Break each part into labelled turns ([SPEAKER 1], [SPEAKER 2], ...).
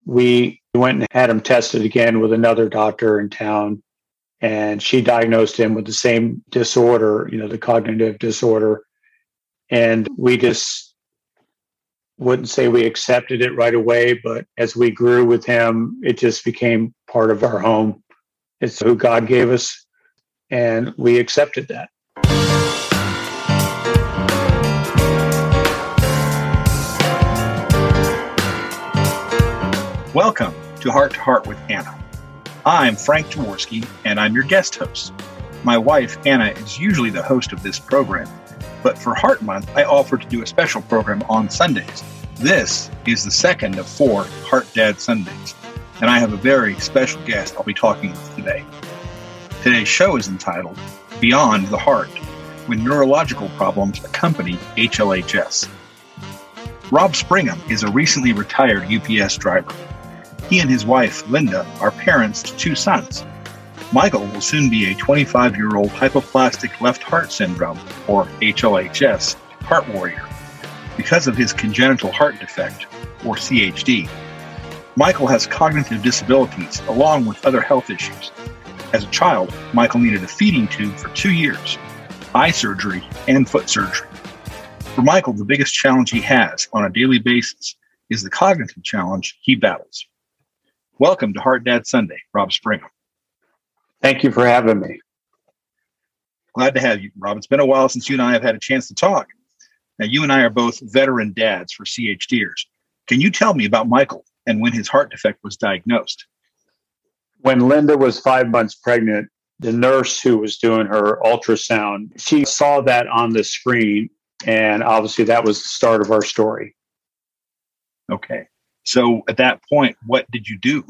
[SPEAKER 1] we went and had him tested again with another doctor in town, and she diagnosed him with the same disorder, the cognitive disorder. And we just wouldn't say we accepted it right away, but as we grew with him, it just became part of our home. It's who God gave us, and we accepted that.
[SPEAKER 2] Welcome to Heart with Anna. I'm Frank Jaworski, and I'm your guest host. My wife, Anna, is usually the host of this program, but for Heart Month, I offered to do a special program on Sundays. This is the second of 4 Heart Dad Sundays, and I have a very special guest I'll be talking with today. Today's show is entitled Beyond the Heart, when neurological problems accompany HLHS. Rob Springham is a recently retired UPS driver. He and his wife, Linda, are parents to 2 sons. Michael will soon be a 25-year-old hypoplastic left heart syndrome, or HLHS, heart warrior, because of his congenital heart defect, or CHD. Michael has cognitive disabilities along with other health issues. As a child, Michael needed a feeding tube for 2 years, eye surgery, and foot surgery. For Michael, the biggest challenge he has on a daily basis is the cognitive challenge he battles. Welcome to Heart Dad Sunday, Rob Springham.
[SPEAKER 1] Thank you for having me.
[SPEAKER 2] Glad to have you, Rob. It's been a while since you and I have had a chance to talk. Now, you and I are both veteran dads for CHDers. Can you tell me about Michael and when his heart defect was diagnosed?
[SPEAKER 1] When Linda was 5 months pregnant, the nurse who was doing her ultrasound, she saw that on the screen, and obviously that was the start of our story.
[SPEAKER 2] Okay. So at that point, what did you do?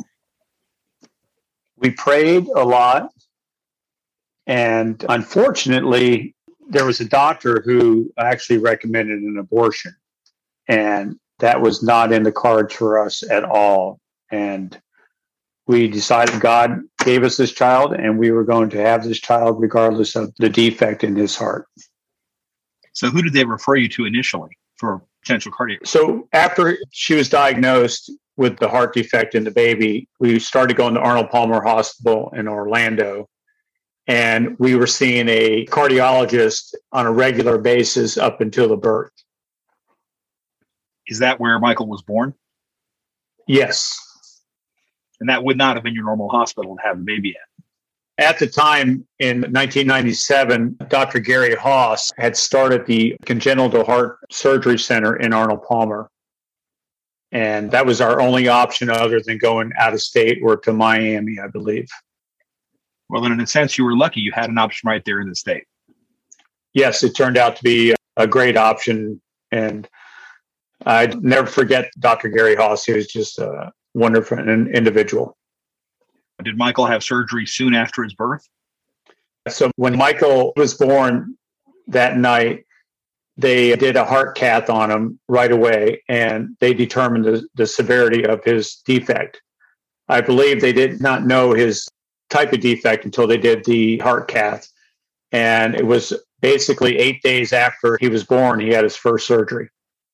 [SPEAKER 1] We prayed a lot. And unfortunately, there was a doctor who actually recommended an abortion. And that was not in the cards for us at all. And we decided God gave us this child, and we were going to have this child regardless of the defect in his heart.
[SPEAKER 2] So who did they refer you to initially for potential cardiac?
[SPEAKER 1] So after she was diagnosed with the heart defect in the baby, we started going to Arnold Palmer Hospital in Orlando, and we were seeing a cardiologist on a regular basis up until the birth.
[SPEAKER 2] Is that where Michael was born?
[SPEAKER 1] Yes.
[SPEAKER 2] And that would not have been your normal hospital to have the baby at.
[SPEAKER 1] At the time, in 1997, Dr. Gary Haas had started the Congenital Heart Surgery Center in Arnold Palmer. And that was our only option other than going out of state or to Miami, I believe.
[SPEAKER 2] Well, then in a sense, you were lucky you had an option right there in the state.
[SPEAKER 1] Yes, it turned out to be a great option. And I'd never forget Dr. Gary Haas. He was just a wonderful individual.
[SPEAKER 2] Did Michael have surgery soon after his birth?
[SPEAKER 1] So when Michael was born that night, they did a heart cath on him right away, and they determined the severity of his defect. I believe they did not know his type of defect until they did the heart cath. And it was basically 8 days after he was born, he had his first surgery.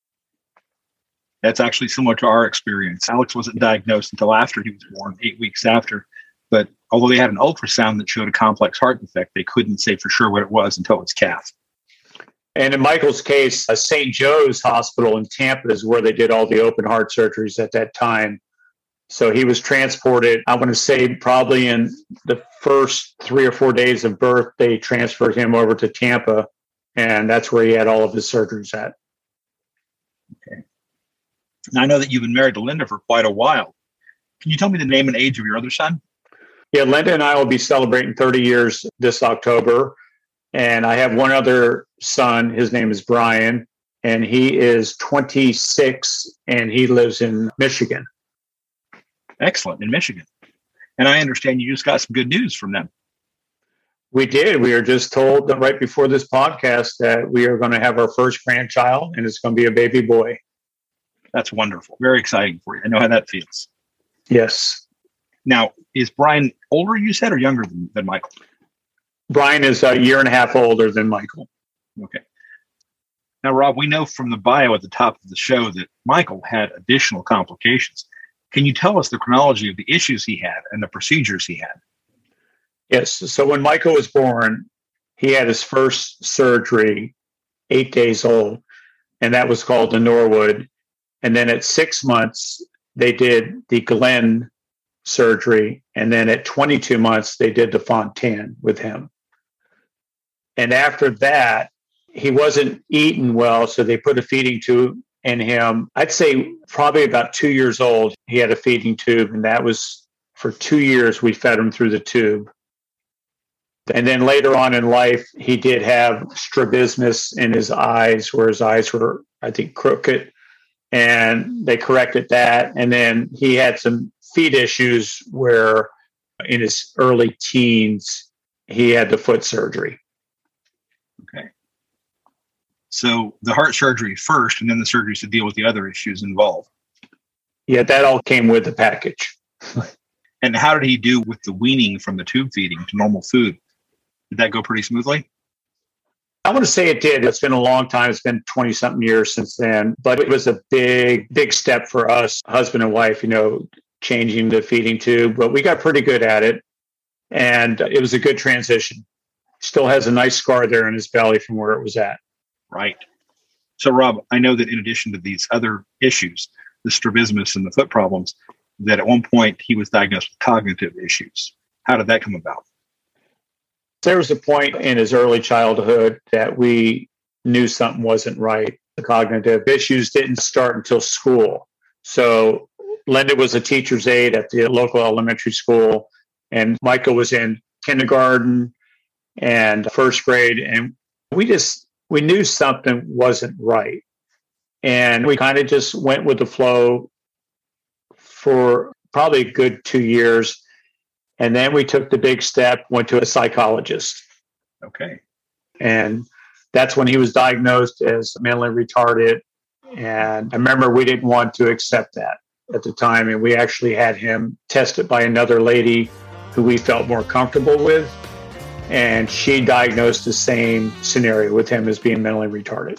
[SPEAKER 2] That's actually similar to our experience. Alex wasn't diagnosed until after he was born, 8 weeks after. But although they had an ultrasound that showed a complex heart defect, they couldn't say for sure what it was until it was cath.
[SPEAKER 1] And in Michael's case, St. Joe's Hospital in Tampa is where they did all the open heart surgeries at that time. So he was transported, I want to say probably in the first 3 or 4 days of birth, they transferred him over to Tampa, and that's where he had all of his surgeries at.
[SPEAKER 2] Okay. Now, I know that you've been married to Linda for quite a while. Can you tell me the name and age of your other son?
[SPEAKER 1] Yeah, Linda and I will be celebrating 30 years this October. And I have one other son. His name is Brian, and he is 26, and he lives in Michigan.
[SPEAKER 2] Excellent, in Michigan. And I understand you just got some good news from them.
[SPEAKER 1] We did. We were just told that right before this podcast that we are going to have our first grandchild, and it's going to be a baby boy.
[SPEAKER 2] That's wonderful. Very exciting for you. I know how that feels.
[SPEAKER 1] Yes.
[SPEAKER 2] Now, is Brian older, you said, or younger than Michael?
[SPEAKER 1] Brian is a year and a half older than Michael.
[SPEAKER 2] Okay. Now, Rob, we know from the bio at the top of the show that Michael had additional complications. Can you tell us the chronology of the issues he had and the procedures he had?
[SPEAKER 1] Yes. So when Michael was born, he had his first surgery 8 days old, and that was called the Norwood. And then at 6 months, they did the Glenn surgery. And then at 22 months, they did the Fontan with him. And after that, he wasn't eating well, so they put a feeding tube in him. I'd say probably about 2 years old, he had a feeding tube, and that was for 2 years we fed him through the tube. And then later on in life, he did have strabismus in his eyes, where his eyes were, I think, crooked, and they corrected that. And then he had some feet issues where in his early teens, he had the foot surgery.
[SPEAKER 2] Okay. So the heart surgery first, and then the surgeries to deal with the other issues involved.
[SPEAKER 1] Yeah, that all came with the package.
[SPEAKER 2] And how did he do with the weaning from the tube feeding to normal food? Did that go pretty smoothly?
[SPEAKER 1] I want to say it did. It's been a long time. It's been 20-something years since then. But it was a big, big step for us, husband and wife, changing the feeding tube. But we got pretty good at it. And it was a good transition. Still has a nice scar there in his belly from where it was at.
[SPEAKER 2] Right. So, Rob, I know that in addition to these other issues, the strabismus and the foot problems, that at one point he was diagnosed with cognitive issues. How did that come about?
[SPEAKER 1] There was a point in his early childhood that we knew something wasn't right. The cognitive issues didn't start until school. So Linda was a teacher's aide at the local elementary school, and Michael was in kindergarten and first grade. And we knew something wasn't right. And we kind of just went with the flow for probably a good 2 years. And then we took the big step, went to a psychologist.
[SPEAKER 2] Okay.
[SPEAKER 1] And that's when he was diagnosed as mentally retarded. And I remember we didn't want to accept that at the time. And we actually had him tested by another lady who we felt more comfortable with. And she diagnosed the same scenario with him as being mentally retarded.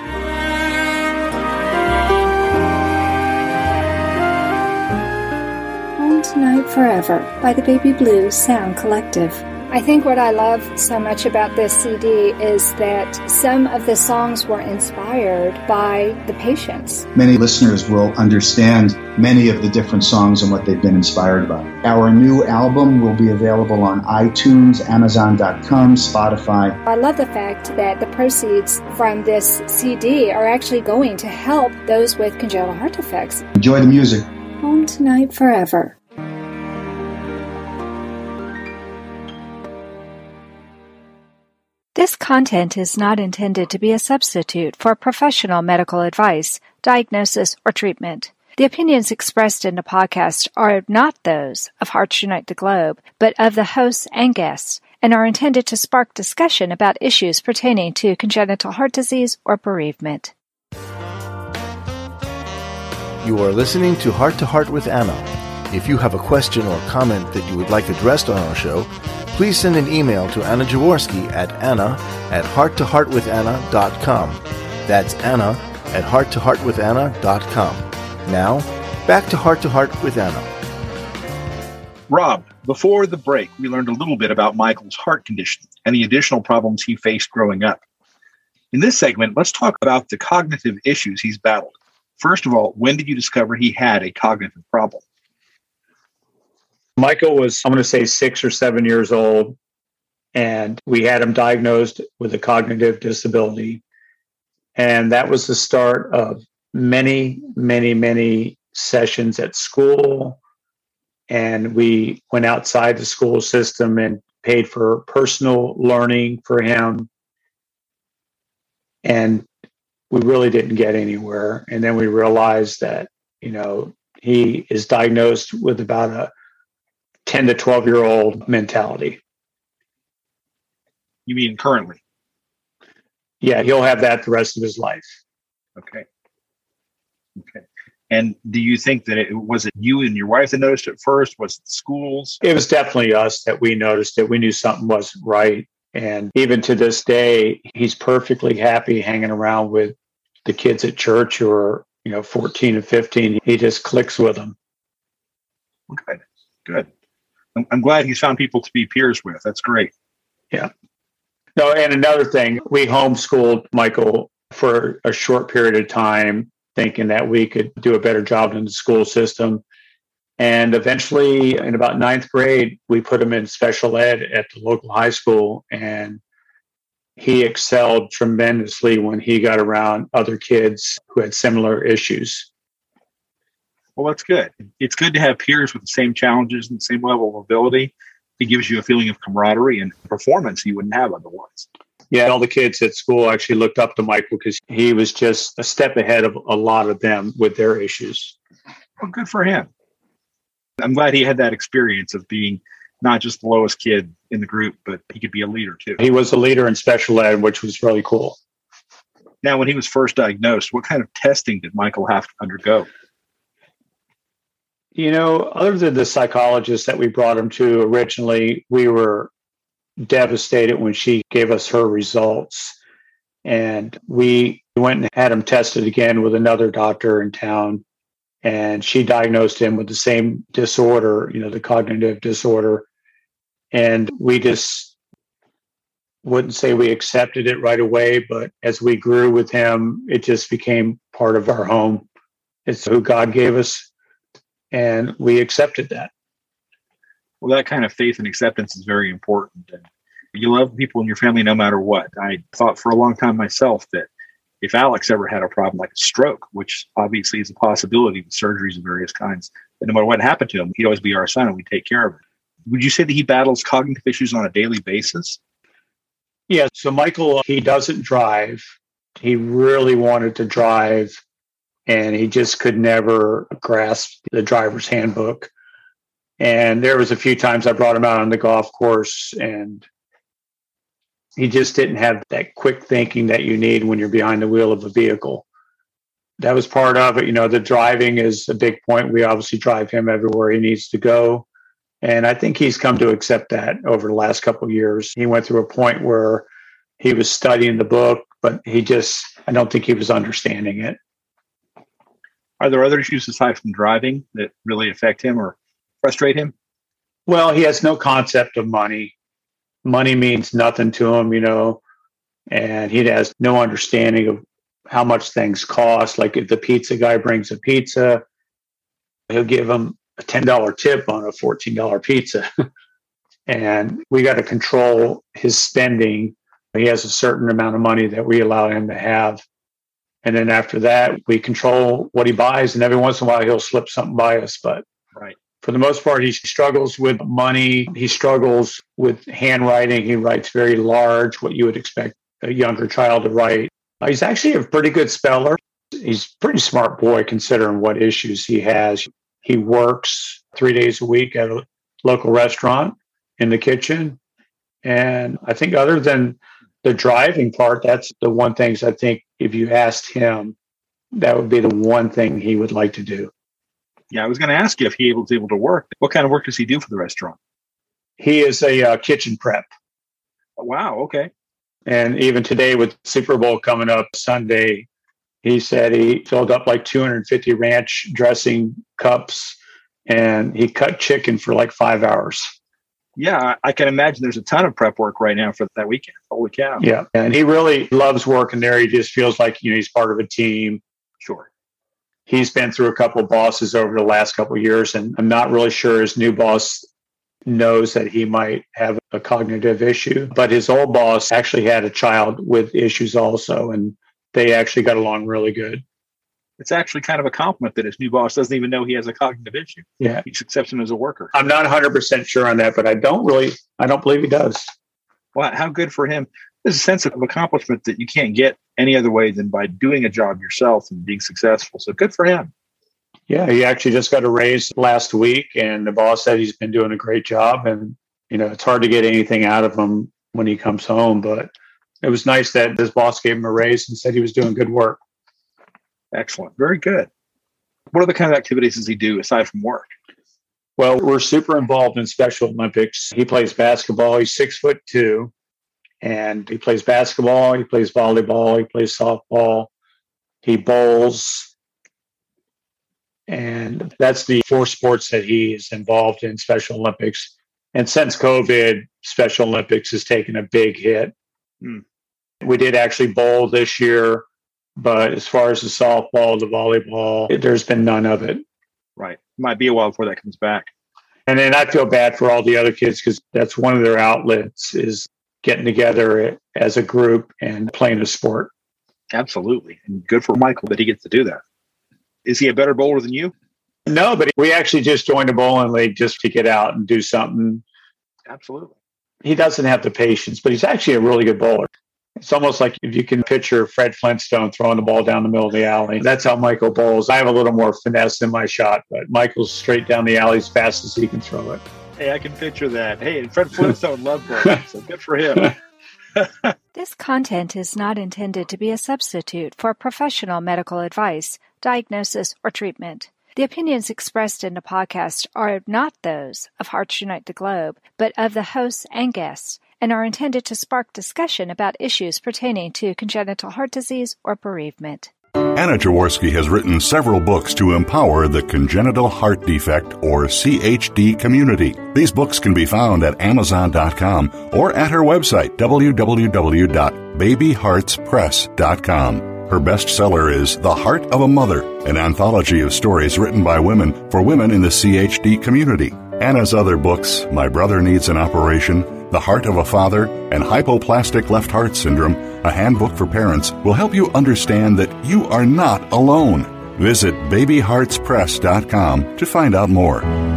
[SPEAKER 3] Tonight Forever by the Baby Blue Sound Collective.
[SPEAKER 4] I think what I love so much about this CD is that some of the songs were inspired by the patients.
[SPEAKER 5] Many listeners will understand many of the different songs and what they've been inspired by. Our new album will be available on iTunes, Amazon.com, Spotify.
[SPEAKER 4] I love the fact that the proceeds from this CD are actually going to help those with congenital heart defects.
[SPEAKER 5] Enjoy the music.
[SPEAKER 3] Home Tonight Forever.
[SPEAKER 6] This content is not intended to be a substitute for professional medical advice, diagnosis, or treatment. The opinions expressed in the podcast are not those of Hearts Unite the Globe, but of the hosts and guests, and are intended to spark discussion about issues pertaining to congenital heart disease or bereavement.
[SPEAKER 7] You are listening to Heart with Anna. If you have a question or comment that you would like addressed on our show, please send an email to Anna Jaworski at anna@hearttoheartwithanna.com. That's anna@hearttoheartwithanna.com. Now, back to Heart with Anna.
[SPEAKER 2] Rob, before the break, we learned a little bit about Michael's heart condition and the additional problems he faced growing up. In this segment, let's talk about the cognitive issues he's battled. First of all, when did you discover he had a cognitive problem?
[SPEAKER 1] Michael was, I'm going to say, 6 or 7 years old, and we had him diagnosed with a cognitive disability. And that was the start of many, many, many sessions at school. And we went outside the school system and paid for personal learning for him. And we really didn't get anywhere. And then we realized that, he is diagnosed with about a 10 to 12-year-old mentality.
[SPEAKER 2] You mean currently?
[SPEAKER 1] Yeah, he'll have that the rest of his life.
[SPEAKER 2] Okay. And do you think that was it you and your wife that noticed it first? Was it the schools?
[SPEAKER 1] It was definitely us that we noticed it. We knew something wasn't right. And even to this day, he's perfectly happy hanging around with the kids at church who are, 14 and 15. He just clicks with them.
[SPEAKER 2] Good. Good. I'm glad he's found people to be peers with. That's great.
[SPEAKER 1] Yeah. No, and another thing, we homeschooled Michael for a short period of time, thinking that we could do a better job in the school system. And eventually, in about ninth grade, we put him in special ed at the local high school. And he excelled tremendously when he got around other kids who had similar issues.
[SPEAKER 2] Well, that's good. It's good to have peers with the same challenges and the same level of ability. It gives you a feeling of camaraderie and performance you wouldn't have otherwise.
[SPEAKER 1] Yeah, all the kids at school actually looked up to Michael because he was just a step ahead of a lot of them with their issues.
[SPEAKER 2] Well, good for him. I'm glad he had that experience of being not just the lowest kid in the group, but he could be a leader too.
[SPEAKER 1] He was a leader in special ed, which was really cool.
[SPEAKER 2] Now, when he was first diagnosed, what kind of testing did Michael have to undergo?
[SPEAKER 1] Other than the psychologist that we brought him to originally, we were devastated when she gave us her results. And we went and had him tested again with another doctor in town. And she diagnosed him with the same disorder, the cognitive disorder. And we just wouldn't say we accepted it right away, but as we grew with him, it just became part of our home. It's who God gave us. And we accepted that.
[SPEAKER 2] Well, that kind of faith and acceptance is very important. And you love people in your family no matter what. I thought for a long time myself that if Alex ever had a problem like a stroke, which obviously is a possibility with surgeries of various kinds, that no matter what happened to him, he'd always be our son and we'd take care of it. Would you say that he battles cognitive issues on a daily basis?
[SPEAKER 1] Yeah. So Michael, he doesn't drive. He really wanted to drive, and he just could never grasp the driver's handbook. And there was a few times I brought him out on the golf course, and he just didn't have that quick thinking that you need when you're behind the wheel of a vehicle. That was part of it. The driving is a big point. We obviously drive him everywhere he needs to go. And I think he's come to accept that over the last couple of years. He went through a point where he was studying the book, but I don't think he was understanding it.
[SPEAKER 2] Are there other issues aside from driving that really affect him or frustrate him?
[SPEAKER 1] Well, he has no concept of money. Money means nothing to him, and he has no understanding of how much things cost. Like if the pizza guy brings a pizza, he'll give him a $10 tip on a $14 pizza. And we got to control his spending. He has a certain amount of money that we allow him to have. And then after that, we control what he buys. And every once in a while, he'll slip something by us. But
[SPEAKER 2] right.
[SPEAKER 1] For the most part, he struggles with money. He struggles with handwriting. He writes very large, what you would expect a younger child to write. He's actually a pretty good speller. He's a pretty smart boy considering what issues he has. He works 3 days a week at a local restaurant in the kitchen. And I think other than the driving part, that's the one thing I think if you asked him, that would be the one thing he would like to do.
[SPEAKER 2] Yeah, I was going to ask you if he was able to work. What kind of work does he do for the restaurant?
[SPEAKER 1] He is a kitchen prep.
[SPEAKER 2] Oh, wow, okay.
[SPEAKER 1] And even today with Super Bowl coming up Sunday, he said he filled up like 250 ranch dressing cups and he cut chicken for like 5 hours.
[SPEAKER 2] Yeah, I can imagine there's a ton of prep work right now for that weekend. Holy cow.
[SPEAKER 1] Yeah, and he really loves working there. He just feels like, he's part of a team.
[SPEAKER 2] Sure.
[SPEAKER 1] He's been through a couple of bosses over the last couple of years, and I'm not really sure his new boss knows that he might have a cognitive issue. But his old boss actually had a child with issues also, and they actually got along really good.
[SPEAKER 2] It's actually kind of a compliment that his new boss doesn't even know he has a cognitive issue.
[SPEAKER 1] Yeah.
[SPEAKER 2] He just accepts him as a worker.
[SPEAKER 1] I'm not 100% sure on that, but I don't believe he does.
[SPEAKER 2] Well, how good for him. There's a sense of accomplishment that you can't get any other way than by doing a job yourself and being successful. So good for him.
[SPEAKER 1] Yeah, he actually just got a raise last week, and the boss said he's been doing a great job. And, it's hard to get anything out of him when he comes home, but it was nice that his boss gave him a raise and said he was doing good work.
[SPEAKER 2] Excellent. Very good. What other kind of activities does he do aside from work?
[SPEAKER 1] Well, we're super involved in Special Olympics. He plays basketball. He's 6'2", and he plays basketball. He plays volleyball. He plays softball. He bowls. And that's the 4 sports that he is involved in Special Olympics. And since COVID, Special Olympics has taken a big hit. We did actually bowl this year, but as far as the softball, the volleyball, there's been none of it.
[SPEAKER 2] Right. Might be a while before that comes back.
[SPEAKER 1] And then I feel bad for all the other kids because that's one of their outlets is getting together as a group and playing a sport.
[SPEAKER 2] Absolutely. And good for Michael that he gets to do that. Is he a better bowler than you?
[SPEAKER 1] No, but we actually just joined a bowling league just to get out and do something.
[SPEAKER 2] Absolutely.
[SPEAKER 1] He doesn't have the patience, but he's actually a really good bowler. It's almost like if you can picture Fred Flintstone throwing the ball down the middle of the alley. That's how Michael bowls. I have a little more finesse in my shot, but Michael's straight down the alley as fast as he can throw it.
[SPEAKER 2] Hey, I can picture that. Hey, and Fred Flintstone loved bowling, so good for him.
[SPEAKER 6] This content is not intended to be a substitute for professional medical advice, diagnosis, or treatment. The opinions expressed in the podcast are not those of Hearts Unite the Globe, but of the hosts and guests, and are intended to spark discussion about issues pertaining to congenital heart disease or bereavement.
[SPEAKER 8] Anna Jaworski has written several books to empower the congenital heart defect, or CHD, community. These books can be found at Amazon.com or at her website, www.babyheartspress.com. Her bestseller is The Heart of a Mother, an anthology of stories written by women for women in the CHD community. Anna's other books, My Brother Needs an Operation, The Heart of a Father, and Hypoplastic Left Heart Syndrome, a handbook for parents, will help you understand that you are not alone. Visit babyheartspress.com to find out more.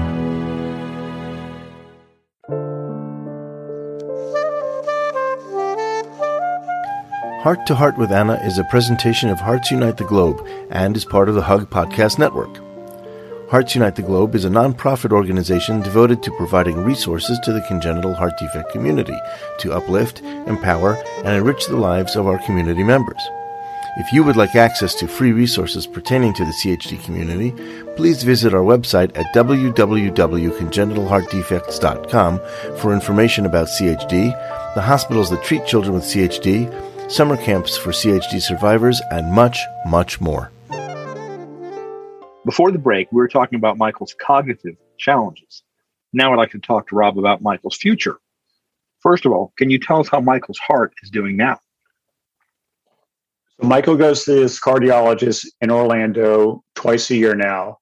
[SPEAKER 7] Heart to Heart with Anna is a presentation of Hearts Unite the Globe and is part of the Hug Podcast Network. Hearts Unite the Globe is a non-profit organization devoted to providing resources to the congenital heart defect community to uplift, empower, and enrich the lives of our community members. If you would like access to free resources pertaining to the CHD community, please visit our website at www.congenitalheartdefects.com for information about CHD, the hospitals that treat children with CHD, summer camps for CHD survivors, and much, much more.
[SPEAKER 2] Before the break, we were talking about Michael's cognitive challenges. Now I'd like to talk to Rob about Michael's future. First of all, can you tell us how Michael's heart is doing now?
[SPEAKER 1] So Michael goes to his cardiologist in Orlando twice a year now.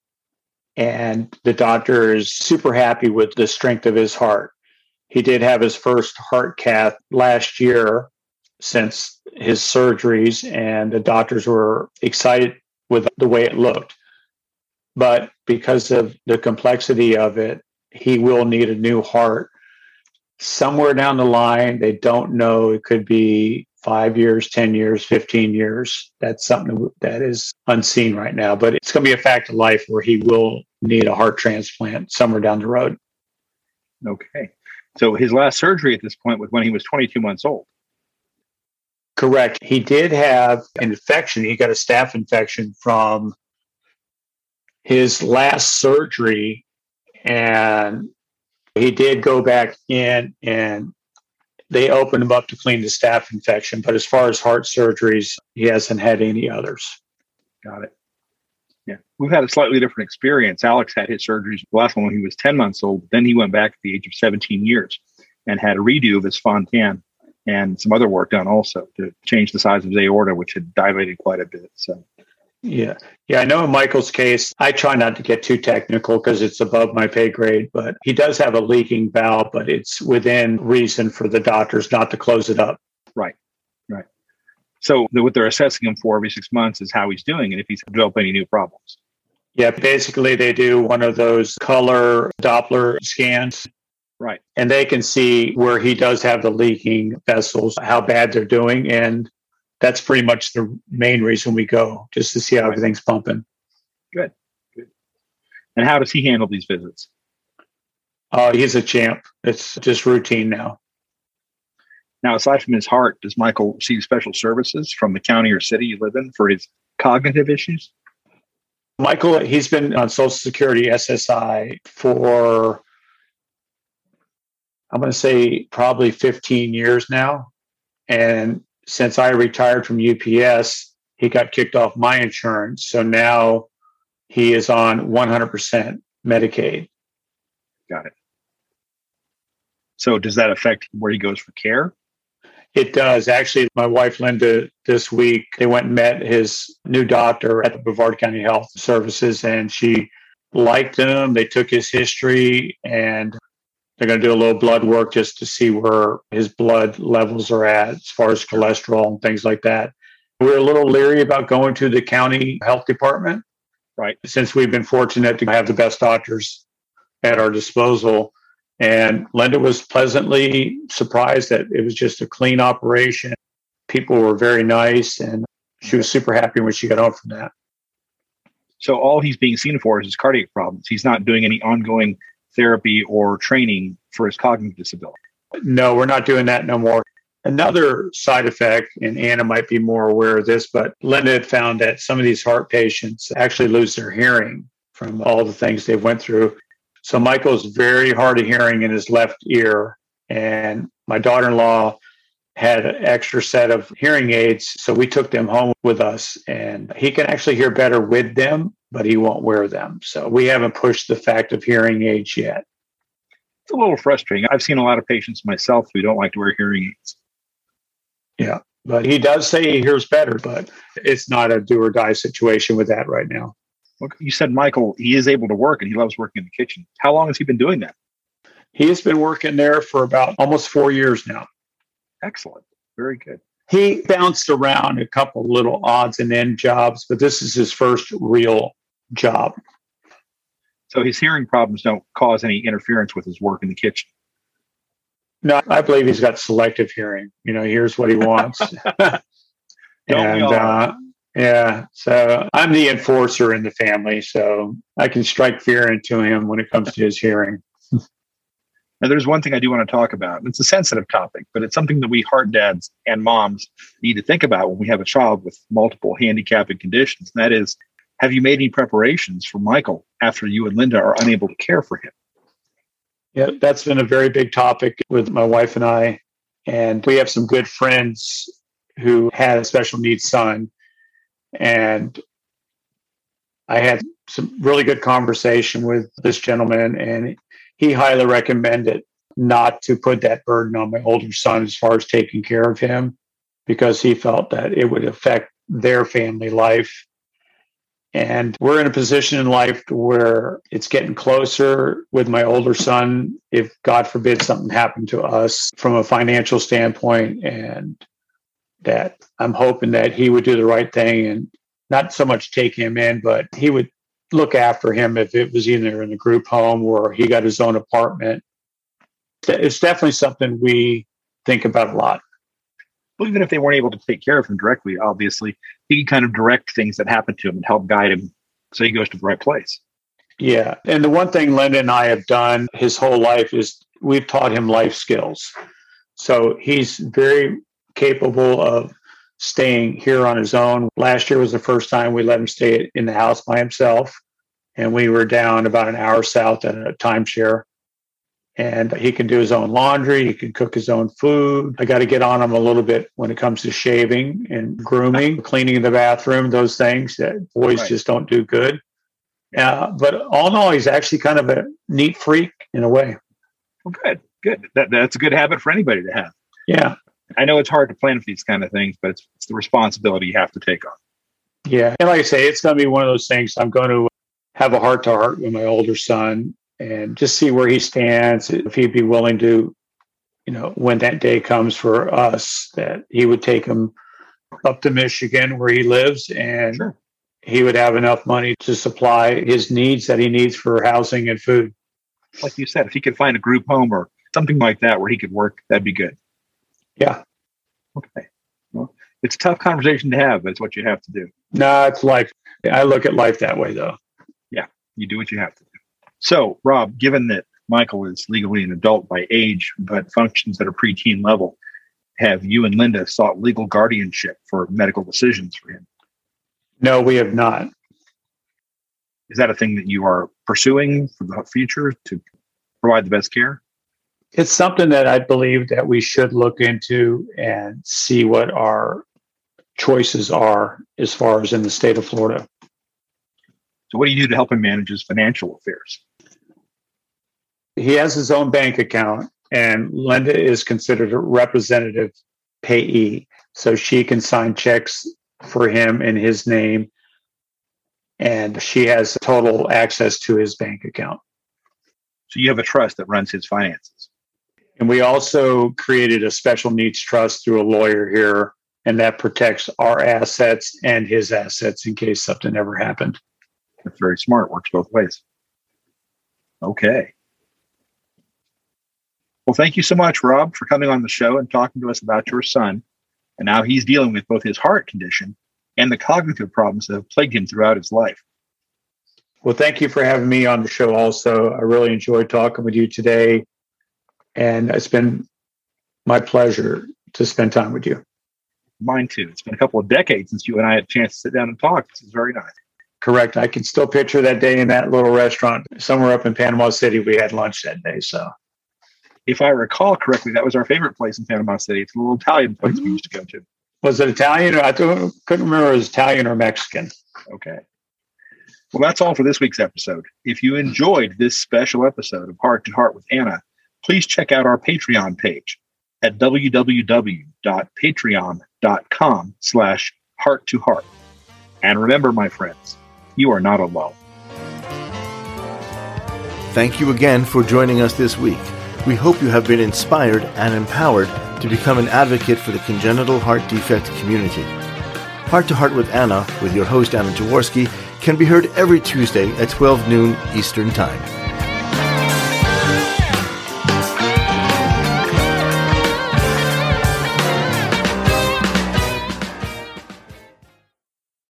[SPEAKER 1] And the doctor is super happy with the strength of his heart. He did have his first heart cath last year since his surgeries, and the doctors were excited with the way it looked. But because of the complexity of it, he will need a new heart somewhere down the line. They don't know. It could be 5 years, 10 years, 15 years. That's something that is unseen right now. But it's going to be a fact of life where he will need a heart transplant somewhere down the road.
[SPEAKER 2] Okay. So his last surgery at this point was when he was 22 months old.
[SPEAKER 1] Correct. He did have an infection. He got a staph infection from his last surgery, and he did go back in and they opened him up to clean the staph infection. But as far as heart surgeries, he hasn't had any others.
[SPEAKER 2] Got it. Yeah. We've had a slightly different experience. Alex had his surgeries, the last one when he was 10 months old. Then he went back at the age of 17 years and had a redo of his Fontan and some other work done also to change the size of his aorta, which had dilated quite a bit. So,
[SPEAKER 1] yeah. I know in Michael's case, I try not to get too technical because it's above my pay grade, but he does have a leaking valve, but it's within reason for the doctors not to close it up.
[SPEAKER 2] Right. So what they're assessing him for every 6 months is how he's doing and if he's developed any new problems.
[SPEAKER 1] Yeah, basically they do one of those color Doppler scans.
[SPEAKER 2] Right.
[SPEAKER 1] And they can see where he does have the leaking vessels, how bad they're doing. And that's pretty much the main reason we go, just to see how everything's pumping.
[SPEAKER 2] Good. And how does he handle these visits?
[SPEAKER 1] He's a champ. It's just routine now.
[SPEAKER 2] Now, aside from his heart, does Michael receive special services from the county or city you live in for his cognitive issues?
[SPEAKER 1] Michael, he's been on Social Security SSI for, I'm going to say, probably 15 years now. And since I retired from UPS, he got kicked off my insurance. So now he is on 100% Medicaid.
[SPEAKER 2] Got it. So does that affect where he goes for care?
[SPEAKER 1] It does. Actually, my wife, Linda, this week, they went and met his new doctor at the Brevard County Health Services, and she liked him. They took his history, and they're going to do a little blood work just to see where his blood levels are at as far as cholesterol and things like that. We're a little leery about going to the county health department,
[SPEAKER 2] right?
[SPEAKER 1] Since we've been fortunate to have the best doctors at our disposal. And Linda was pleasantly surprised that it was just a clean operation. People were very nice, and she was super happy when she got home from that.
[SPEAKER 2] So all he's being seen for is his cardiac problems. He's not doing any ongoing therapy or training for his cognitive disability.
[SPEAKER 1] No, we're not doing that no more. Another side effect, and Anna might be more aware of this, but Linda had found that some of these heart patients actually lose their hearing from all the things they went through. So Michael's very hard of hearing in his left ear, and my daughter-in-law had an extra set of hearing aids, so we took them home with us, and he can actually hear better with them, but he won't wear them. So we haven't pushed the fact of hearing aids yet.
[SPEAKER 2] It's a little frustrating. I've seen a lot of patients myself who don't like to wear hearing aids.
[SPEAKER 1] Yeah, but he does say he hears better, but it's not a do or die situation with that right now.
[SPEAKER 2] You said, Michael, he is able to work and he loves working in the kitchen. How long has he been doing that?
[SPEAKER 1] He has been working there for about almost 4 years now.
[SPEAKER 2] Excellent. Very good.
[SPEAKER 1] He bounced around a couple little odds and end jobs, but this is his first real job.
[SPEAKER 2] So his hearing problems don't cause any interference with his work in the kitchen?
[SPEAKER 1] No, I believe he's got selective hearing. He hears what he wants. Yeah, so I'm the enforcer in the family, so I can strike fear into him when it comes to his hearing.
[SPEAKER 2] Now, there's one thing I do want to talk about. It's a sensitive topic, but it's something that we heart dads and moms need to think about when we have a child with multiple handicapping conditions. And that is, have you made any preparations for Michael after you and Linda are unable to care for him?
[SPEAKER 1] Yeah, that's been a very big topic with my wife and I. And we have some good friends who had a special needs son. And I had some really good conversation with this gentleman, and he highly recommended not to put that burden on my older son as far as taking care of him, because he felt that it would affect their family life. And we're in a position in life where it's getting closer with my older son. If God forbid something happened to us from a financial standpoint, and that I'm hoping that he would do the right thing and not so much take him in, but he would look after him if it was either in a group home or he got his own apartment. It's definitely something we think about a lot.
[SPEAKER 2] Well, even if they weren't able to take care of him directly, obviously, he can kind of direct things that happen to him and help guide him so he goes to the right place.
[SPEAKER 1] Yeah. And the one thing Linda and I have done his whole life is we've taught him life skills. So he's very capable of staying here on his own. Last year was the first time we let him stay in the house by himself. And we were down about an hour south at a timeshare. And he can do his own laundry. He can cook his own food. I got to get on him a little bit when it comes to shaving and grooming, cleaning the bathroom, those things that boys just don't do good. But all in all, he's actually kind of a neat freak in a way.
[SPEAKER 2] Well, good. That's a good habit for anybody to have.
[SPEAKER 1] Yeah.
[SPEAKER 2] I know it's hard to plan for these kind of things, but it's the responsibility you have to take on.
[SPEAKER 1] Yeah. And like I say, it's going to be one of those things. I'm going to have a heart-to-heart with my older son and just see where he stands. If he'd be willing to, when that day comes for us, that he would take him up to Michigan where he lives, and he would have enough money to supply his needs that he needs for housing and food.
[SPEAKER 2] Like you said, if he could find a group home or something like that where he could work, that'd be good.
[SPEAKER 1] Yeah.
[SPEAKER 2] Okay. Well, it's a tough conversation to have, but it's what you have to do.
[SPEAKER 1] No, it's life. I look at life that way, though.
[SPEAKER 2] Yeah, you do what you have to do. So, Rob, given that Michael is legally an adult by age, but functions at a preteen level, have you and Linda sought legal guardianship for medical decisions for him?
[SPEAKER 1] No, we have not.
[SPEAKER 2] Is that a thing that you are pursuing for the future to provide the best care?
[SPEAKER 1] It's something that I believe that we should look into and see what our choices are as far as in the state of Florida.
[SPEAKER 2] So what do you do to help him manage his financial affairs?
[SPEAKER 1] He has his own bank account, and Linda is considered a representative payee. So she can sign checks for him in his name, and she has total access to his bank account.
[SPEAKER 2] So you have a trust that runs his finances.
[SPEAKER 1] And we also created a special needs trust through a lawyer here, and that protects our assets and his assets in case something ever happened.
[SPEAKER 2] That's very smart. Works both ways. Okay. Well, thank you so much, Rob, for coming on the show and talking to us about your son and how he's dealing with both his heart condition and the cognitive problems that have plagued him throughout his life.
[SPEAKER 1] Well, thank you for having me on the show also. I really enjoyed talking with you today, and it's been my pleasure to spend time with you.
[SPEAKER 2] Mine too. It's been a couple of decades since you and I had a chance to sit down and talk. This is very nice.
[SPEAKER 1] Correct. I can still picture that day in that little restaurant somewhere up in Panama City. We had lunch that day. So,
[SPEAKER 2] if I recall correctly, that was our favorite place in Panama City. It's a little Italian place we used to go to.
[SPEAKER 1] Was it Italian? I couldn't remember if it was Italian or Mexican.
[SPEAKER 2] Okay. Well, that's all for this week's episode. If you enjoyed this special episode of Heart to Heart with Anna, please check out our Patreon page at www.patreon.com/heart-to-heart. And remember, my friends, you are not alone.
[SPEAKER 7] Thank you again for joining us this week. We hope you have been inspired and empowered to become an advocate for the congenital heart defect community. Heart to Heart with Anna, with your host Anna Jaworski, can be heard every Tuesday at 12 noon Eastern Time.